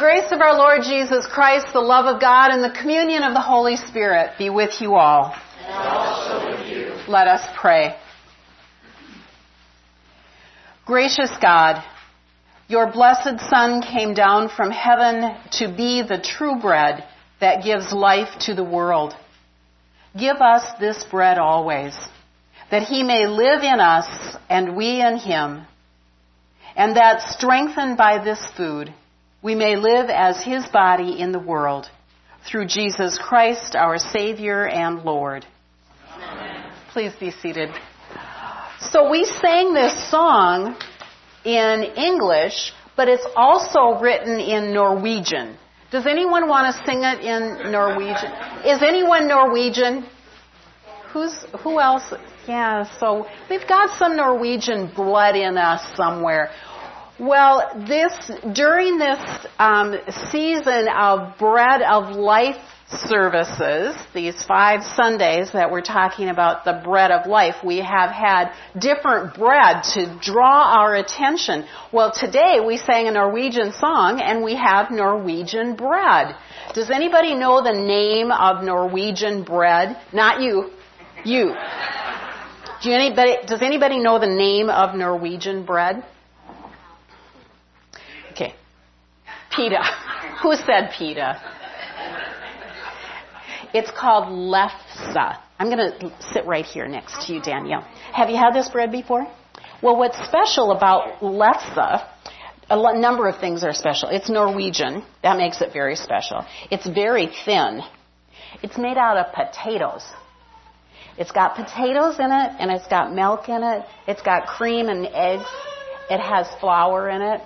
grace of our Lord Jesus Christ, the love of God, and the communion of the Holy Spirit be with you all. And also with you. Let us pray. Gracious God, your blessed Son came down from heaven to be the true bread that gives life to the world. Give us this bread always, that he may live in us and we in him, and that strengthened by this food, we may live as his body in the world, through Jesus Christ, our Savior and Lord. Amen. Please be seated. So we sang this song in English, but it's also written in Norwegian. Does anyone want to sing it in Norwegian? Is anyone Norwegian? Who else? Yeah, so we've got some Norwegian blood in us somewhere. Well, during this season of Bread of Life services, these 5 Sundays that we're talking about the bread of life, we have had different bread to draw our attention. Well, today we sang a Norwegian song and we have Norwegian bread. Does anybody know the name of Norwegian bread? Not you. You. Does anybody know the name of Norwegian bread? Okay. Pita. Who said pita? It's called lefse. I'm going to sit right here next to you, Danielle. Have you had this bread before? Well, what's special about lefse, a number of things are special. It's Norwegian. That makes it very special. It's very thin. It's made out of potatoes. It's got potatoes in it, and it's got milk in it. It's got cream and eggs. It has flour in it.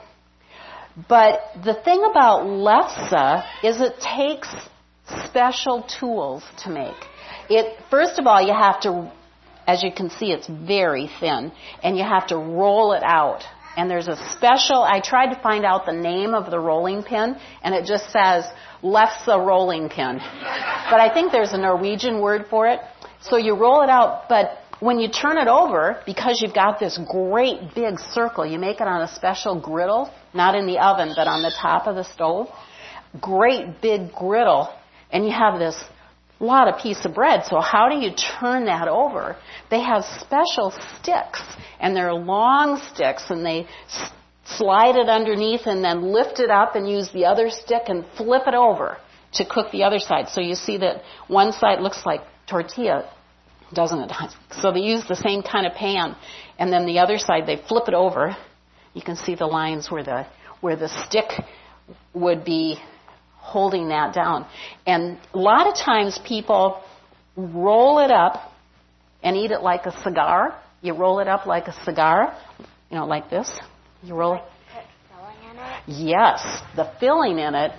But the thing about lefse is it takes special tools to make. First of all, you have to, as you can see, it's very thin, and you have to roll it out. And there's a special, I tried to find out the name of the rolling pin, and it just says lefse rolling pin. But I think there's a Norwegian word for it. So you roll it out, but when you turn it over, because you've got this great big circle, you make it on a special griddle, not in the oven, but on the top of the stove. Great big griddle. And you have this lot of piece of bread. So how do you turn that over? They have special sticks, and they're long sticks, and they slide it underneath and then lift it up and use the other stick and flip it over to cook the other side. So you see that one side looks like tortilla, doesn't it? So they use the same kind of pan, and then the other side they flip it over. You can see the lines where the stick would be holding that down. And a lot of times people roll it up and eat it like a cigar. You roll it up like a cigar, like this. You roll it. Put filling in it? Yes, the filling in it.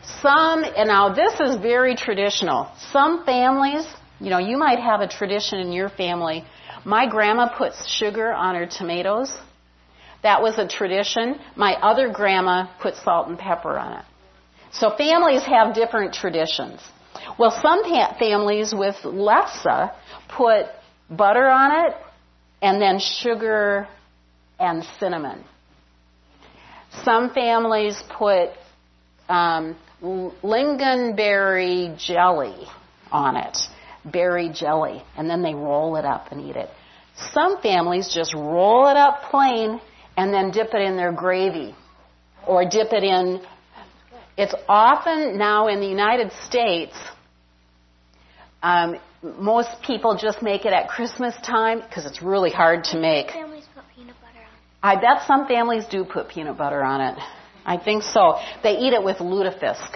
And now this is very traditional. Some families, you might have a tradition in your family. My grandma puts sugar on her tomatoes. That was a tradition. My other grandma put salt and pepper on it. So families have different traditions. Well, some families with lefse put butter on it and then sugar and cinnamon. Some families put lingonberry jelly on it, berry jelly, and then they roll it up and eat it. Some families just roll it up plain and then dip it in their gravy or dip it in. It's often now in the United States, most people just make it at Christmas time because it's really hard to make. Families put peanut butter on it. I bet some families do put peanut butter on it. I think so. They eat it with lutefisk.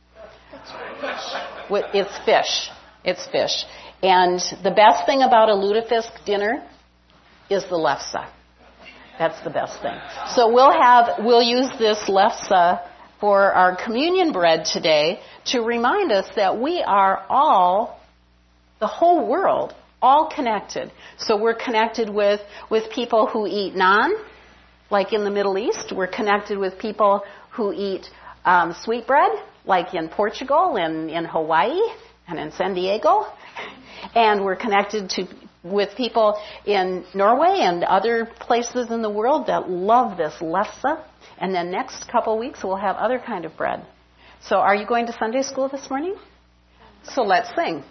It's fish. It's fish. And the best thing about a lutefisk dinner is the lefse. That's the best thing. So we'll use this lefse for our communion bread today to remind us that we are all, the whole world, all connected. So we're connected with people who eat naan, like in the Middle East. We're connected with people who eat sweetbread, like in Portugal and in Hawaii and in San Diego. And we're connected with people in Norway and other places in the world that love this lefse. And then next couple weeks, we'll have other kind of bread. So are you going to Sunday school this morning? So let's sing.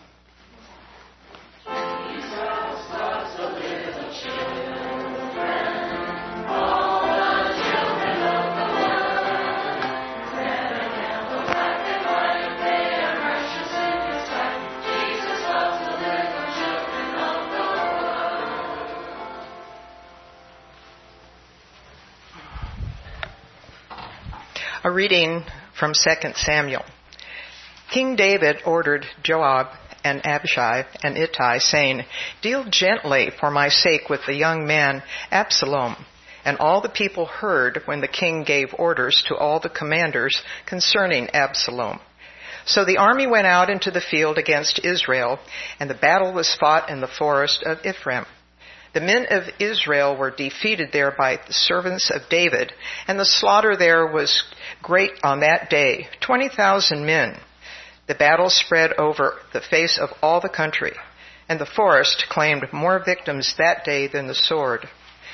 A reading from 2 Samuel. King David ordered Joab and Abishai and Ittai, saying, "Deal gently for my sake with the young man Absalom." And all the people heard when the king gave orders to all the commanders concerning Absalom. So the army went out into the field against Israel, and the battle was fought in the forest of Ephraim. The men of Israel were defeated there by the servants of David, and the slaughter there was great on that day, 20,000 men. The battle spread over the face of all the country, and the forest claimed more victims that day than the sword.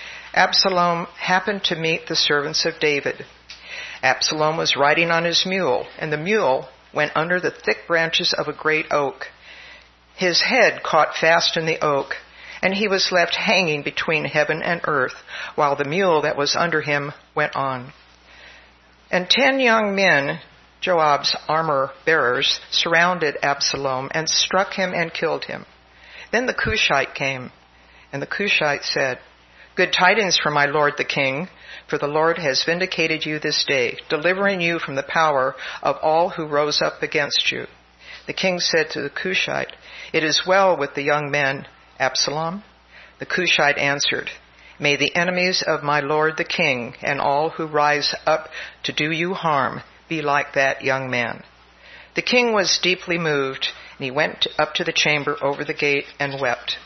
Absalom happened to meet the servants of David. Absalom was riding on his mule, and the mule went under the thick branches of a great oak. His head caught fast in the oak, and he was left hanging between heaven and earth, while the mule that was under him went on. And 10 young men, Joab's armor-bearers, surrounded Absalom and struck him and killed him. Then the Cushite came, and the Cushite said, "Good tidings for my lord the king, for the Lord has vindicated you this day, delivering you from the power of all who rose up against you." The king said to the Cushite, "It is well with the young man Absalom?" The Cushite answered, "May the enemies of my lord the king and all who rise up to do you harm be like that young man." The king was deeply moved, and he went up to the chamber over the gate and wept.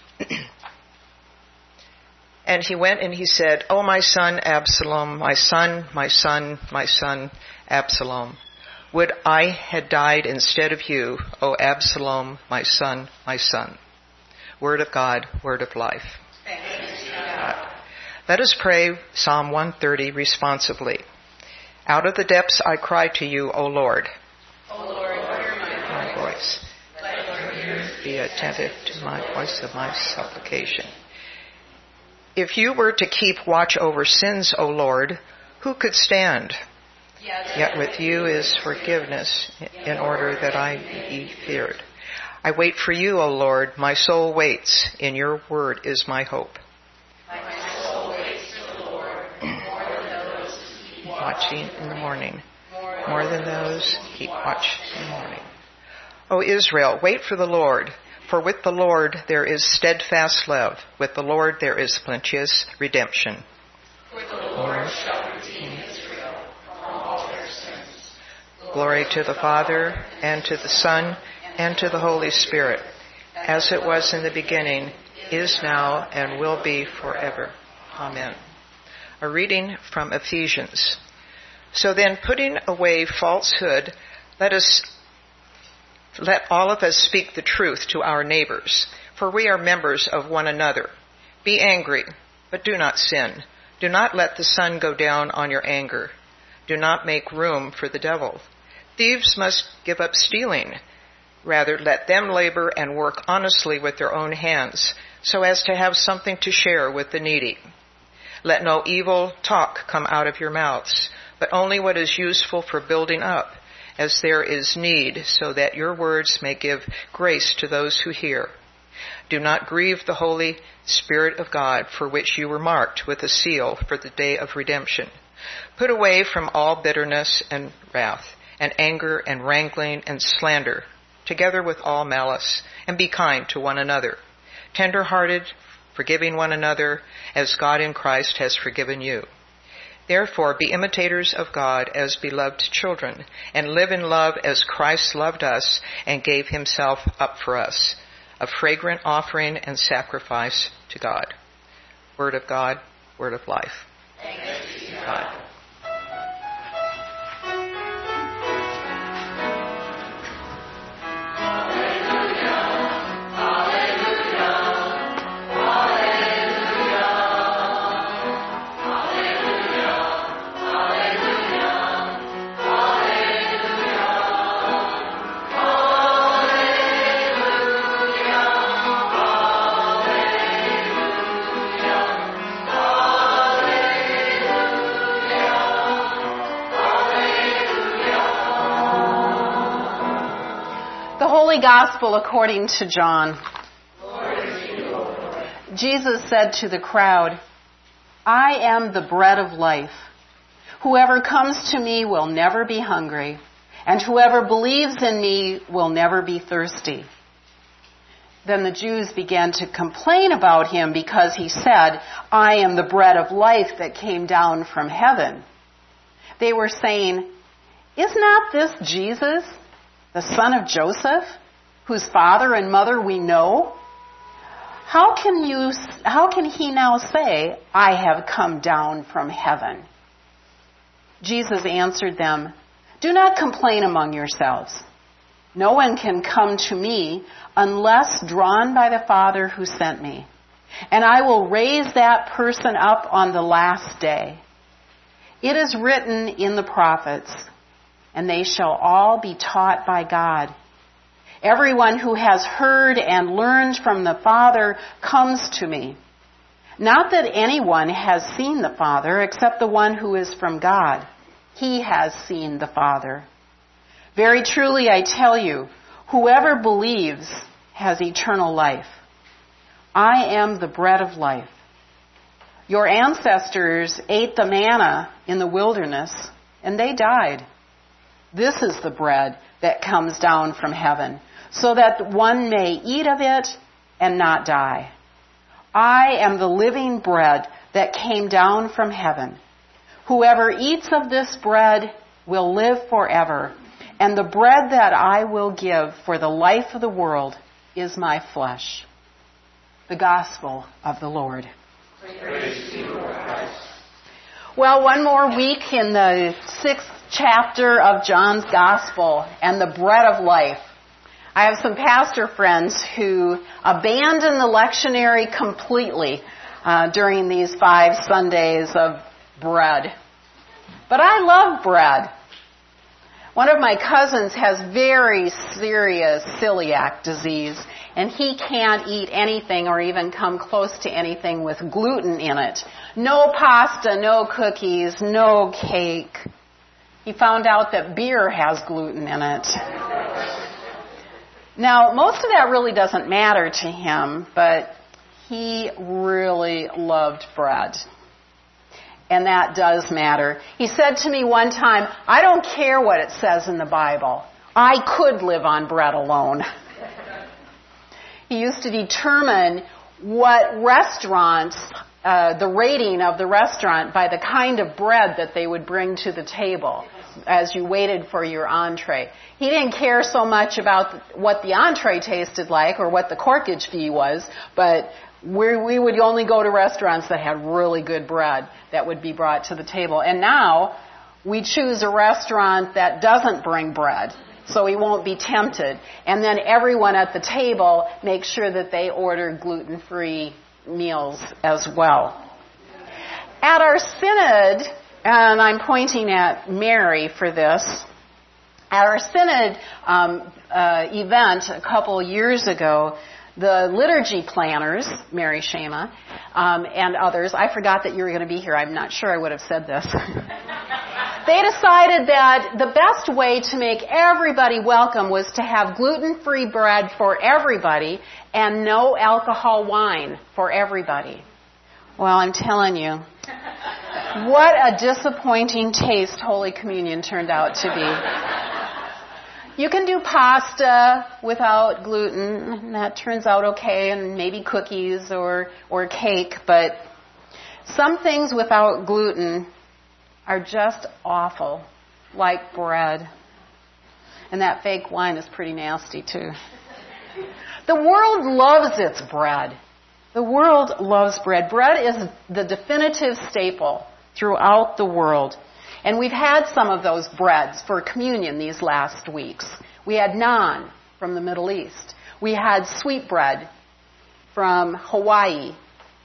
And he went and he said, "O my son Absalom, my son, my son, my son Absalom, would I had died instead of you, O Absalom, my son, my son." Word of God, word of life. Thanks be to God. Let us pray Psalm 130 responsively. Out of the depths I cry to you, O Lord. O Lord, hear My voice. Let your ears Be attentive to my voice of my supplication. If you were to keep watch over sins, O Lord, who could stand? Yet with you is forgiveness, in order that I be feared. I wait for you, O Lord. My soul waits. In your word is my hope. My soul waits for the Lord, more than those who keep Watching in the morning, more than those who keep watch in the morning. O Israel, wait for the Lord. For with the Lord there is steadfast love. With the Lord there is plenteous redemption. For the Lord shall redeem Israel from all their sins. Glory to the Father, and to the Son, and to the Holy Spirit, as it was in the beginning, is now, and will be forever. Amen. A reading from Ephesians. So then, putting away falsehood, let all of us speak the truth to our neighbors, for we are members of one another. Be angry, but do not sin. Do not let the sun go down on your anger. Do not make room for the devil. Thieves must give up stealing. Rather, let them labor and work honestly with their own hands, so as to have something to share with the needy. Let no evil talk come out of your mouths, but only what is useful for building up, as there is need, so that your words may give grace to those who hear. Do not grieve the Holy Spirit of God, for which you were marked with a seal for the day of redemption. Put away from all bitterness and wrath, and anger and wrangling and slander, together with all malice, and be kind to one another, tender-hearted, forgiving one another, as God in Christ has forgiven you. Therefore, be imitators of God as beloved children, and live in love as Christ loved us and gave himself up for us, a fragrant offering and sacrifice to God. Word of God, word of life. Thanks be to God. Hallelujah. Holy Gospel according to John. Jesus said to the crowd, I am the bread of life. Whoever comes to me will never be hungry, and whoever believes in me will never be thirsty. Then the Jews began to complain about him because he said, I am the bread of life that came down from heaven. They were saying, is not this Jesus, the son of Joseph, whose father and mother we know? How can he now say, I have come down from heaven? Jesus answered them, do not complain among yourselves. No one can come to me unless drawn by the Father who sent me. And I will raise that person up on the last day. It is written in the prophets, and they shall all be taught by God. Everyone who has heard and learned from the Father comes to me. Not that anyone has seen the Father except the one who is from God. He has seen the Father. Very truly I tell you, whoever believes has eternal life. I am the bread of life. Your ancestors ate the manna in the wilderness, and they died. This is the bread that comes down from heaven, so that one may eat of it and not die. I am the living bread that came down from heaven. Whoever eats of this bread will live forever, and the bread that I will give for the life of the world is my flesh. The Gospel of the Lord. Praise to you, Lord Christ. Well, one more week in the 6th chapter of John's Gospel and the bread of life. I have some pastor friends who abandon the lectionary completely during these 5 Sundays of bread. But I love bread. One of my cousins has very serious celiac disease, and he can't eat anything or even come close to anything with gluten in it. No pasta, no cookies, no cake. He found out that beer has gluten in it. Now, most of that really doesn't matter to him, but he really loved bread. And that does matter. He said to me one time, I don't care what it says in the Bible. I could live on bread alone. He used to determine what restaurants, the rating of the restaurant by the kind of bread that they would bring to the table as you waited for your entree. He didn't care so much about what the entree tasted like or what the corkage fee was, but we would only go to restaurants that had really good bread that would be brought to the table. And now we choose a restaurant that doesn't bring bread, so we won't be tempted. And then everyone at the table makes sure that they order gluten-free meals as well. At our synod, and I'm pointing at Mary for this, at our synod event a couple years ago, the liturgy planners, Mary Shema, and others, I forgot that you were going to be here. I'm not sure I would have said this. They decided that the best way to make everybody welcome was to have gluten-free bread for everybody and no alcohol wine for everybody. Well, I'm telling you, what a disappointing taste Holy Communion turned out to be. You can do pasta without gluten, and that turns out okay, and maybe cookies or cake, but some things without gluten are just awful, like bread. And that fake wine is pretty nasty, too. The world loves its bread. The world loves bread. Bread is the definitive staple throughout the world. And we've had some of those breads for communion these last weeks. We had naan from the Middle East. We had sweetbread from Hawaii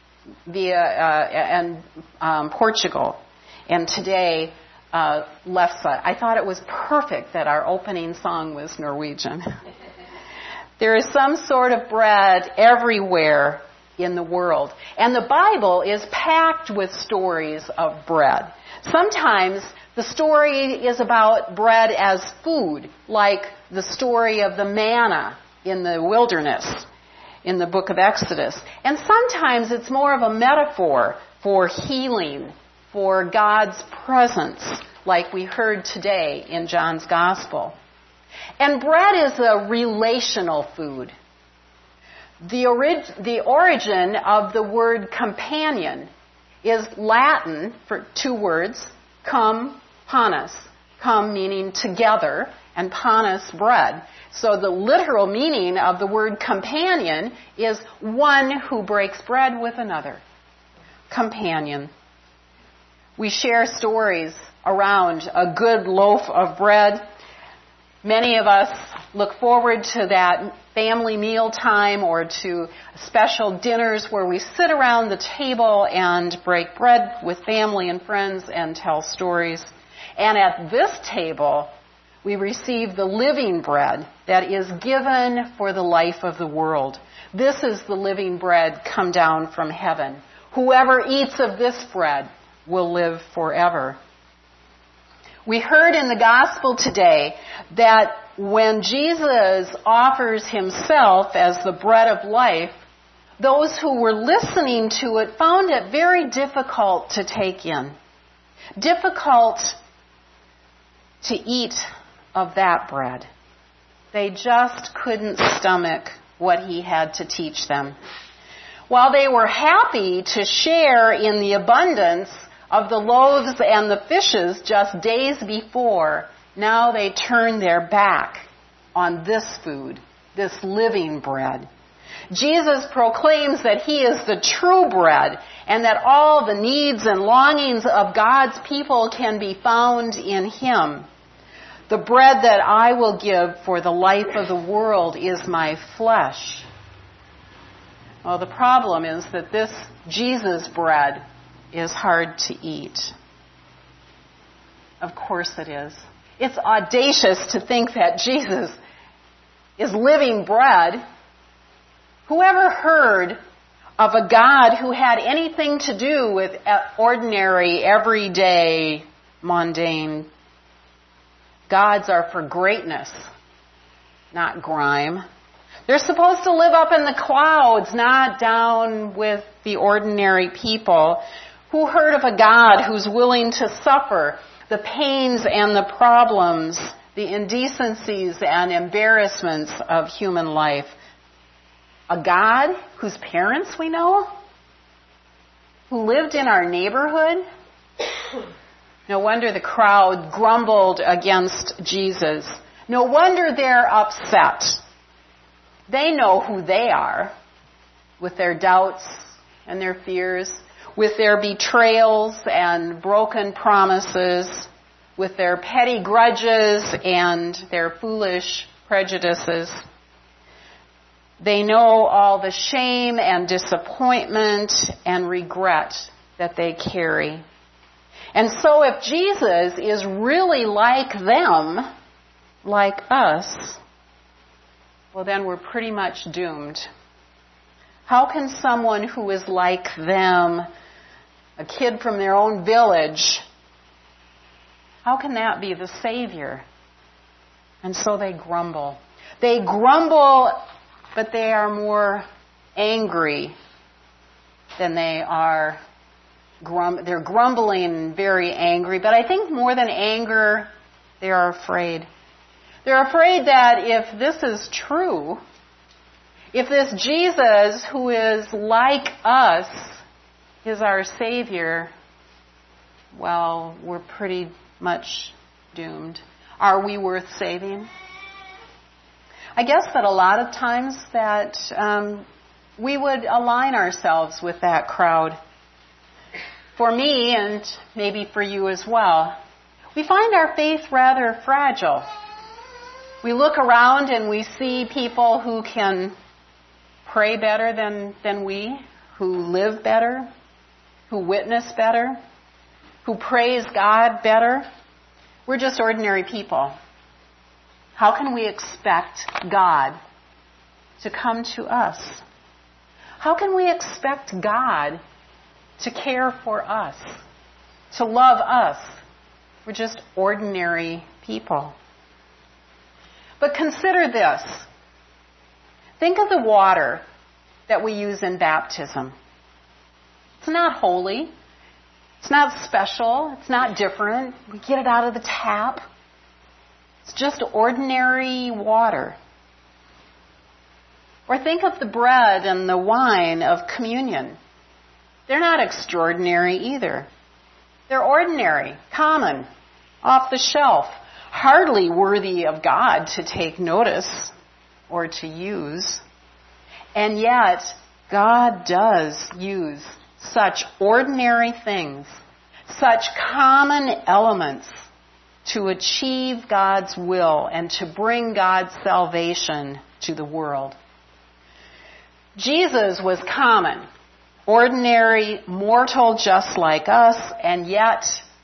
and Portugal. And today, lefse. I thought it was perfect that our opening song was Norwegian. There is some sort of bread everywhere in the world. And the Bible is packed with stories of bread. Sometimes The story is about bread as food, like the story of the manna in the wilderness in the book of Exodus. And sometimes it's more of a metaphor for healing, for God's presence, like we heard today in John's Gospel. And bread is a relational food. The origin of the word companion is Latin for two words, cum, panis. Cum meaning together, and panis, bread. So the literal meaning of the word companion is one who breaks bread with another. Companion. We share stories around a good loaf of bread. Many of us look forward to that family meal time or to special dinners where we sit around the table and break bread with family and friends and tell stories. And at this table, we receive the living bread that is given for the life of the world. This is the living bread come down from heaven. Whoever eats of this bread will live forever. We heard in the gospel today that when Jesus offers himself as the bread of life, those who were listening to it found it very difficult to take in. Difficult to eat of that bread. They just couldn't stomach what he had to teach them. While they were happy to share in the abundance of the loaves and the fishes just days before, now they turn their back on this food, this living bread. Jesus proclaims that he is the true bread and that all the needs and longings of God's people can be found in him. The bread that I will give for the life of the world is my flesh. Well, the problem is that this Jesus bread is hard to eat. Of course it is. It's audacious to think that Jesus is living bread. Whoever heard of a God who had anything to do with ordinary, everyday, mundane? Gods are for greatness, not grime. They're supposed to live up in the clouds, not down with the ordinary people. Who heard of a God who's willing to suffer the pains and the problems, the indecencies and embarrassments of human life? A God whose parents we know? Who lived in our neighborhood? No wonder the crowd grumbled against Jesus. No wonder they're upset. They know who they are, with their doubts and their fears, with their betrayals and broken promises, with their petty grudges and their foolish prejudices. They know all the shame and disappointment and regret that they carry. And so if Jesus is really like them, like us, well then we're pretty much doomed. How can someone who is like them, a kid from their own village, how can that be the Savior? And so they grumble. They grumble, but they are more angry than they are they're grumbling, very angry, but I think more than anger, they are afraid. They're afraid that if this is true, if this Jesus who is like us is our Savior, well, we're pretty much doomed. Are we worth saving? I guess that a lot of times that we would align ourselves with that crowd. For me, and maybe for you as well, we find our faith rather fragile. We look around and we see people who can pray better than we, who live better, who witness better, who praise God better. We're just ordinary people. How can we expect God to come to us? How can we expect God to care for us, to love us, We're just ordinary people. But consider this. Think of the water that we use in baptism. It's not holy. It's not special. It's not different. We get it out of the tap. It's just ordinary water. Or think of the bread and the wine of communion. They're not extraordinary either. They're ordinary, common, off the shelf, hardly worthy of God to take notice or to use. And yet, God does use such ordinary things, such common elements to achieve God's will and to bring God's salvation to the world. Jesus was common, ordinary, mortal just like us, and yet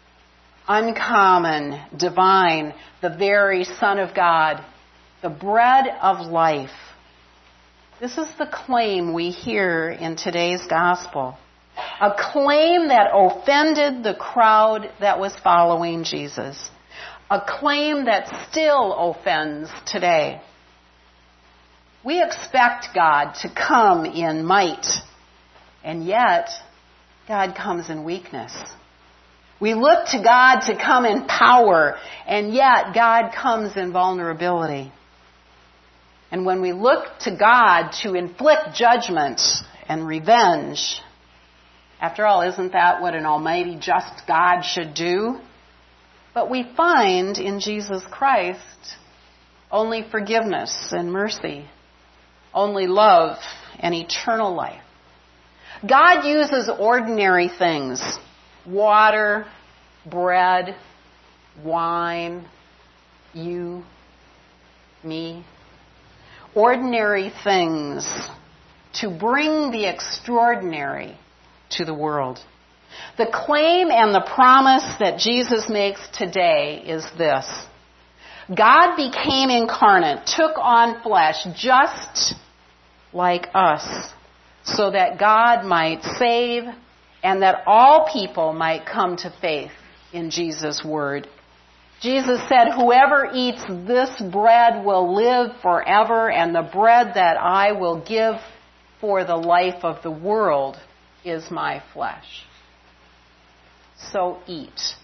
uncommon, divine, the very Son of God, the bread of life. This is the claim we hear in today's gospel. A claim that offended the crowd that was following Jesus. A claim that still offends today. We expect God to come in might, and yet God comes in weakness. We look to God to come in power, and yet God comes in vulnerability. And when we look to God to inflict judgment and revenge, after all, isn't that what an almighty, just God should do? But we find in Jesus Christ only forgiveness and mercy, only love and eternal life. God uses ordinary things, water, bread, wine, you, me, ordinary things to bring the extraordinary to the world. The claim and the promise that Jesus makes today is this. God became incarnate, took on flesh just like us, so that God might save and that all people might come to faith in Jesus' word. Jesus said, "Whoever eats this bread will live forever, and the bread that I will give for the life of the world is my flesh." So eat.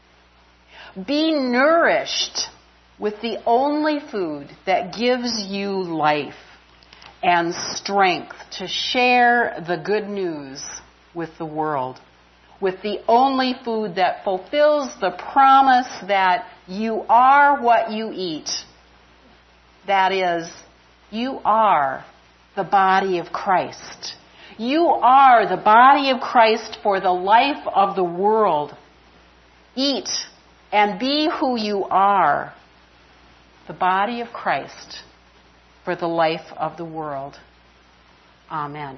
Be nourished with the only food that gives you life and strength to share the good news with the world. With the only food that fulfills the promise that you are what you eat. That is, you are the body of Christ. You are the body of Christ for the life of the world. Eat and be who you are, the body of Christ for the life of the world. Amen.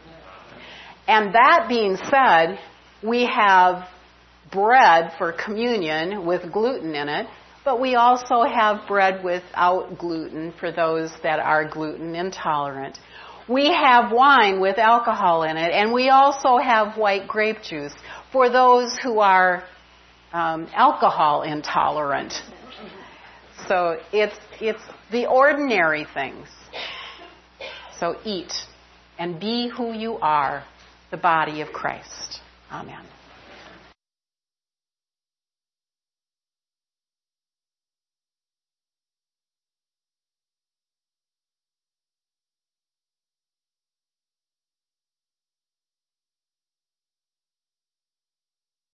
And that being said, we have bread for communion with gluten in it, but we also have bread without gluten for those that are gluten intolerant. We have wine with alcohol in it, and we also have white grape juice for those who are alcohol intolerant. So it's the ordinary things. So eat and be who you are, the body of Christ. Amen.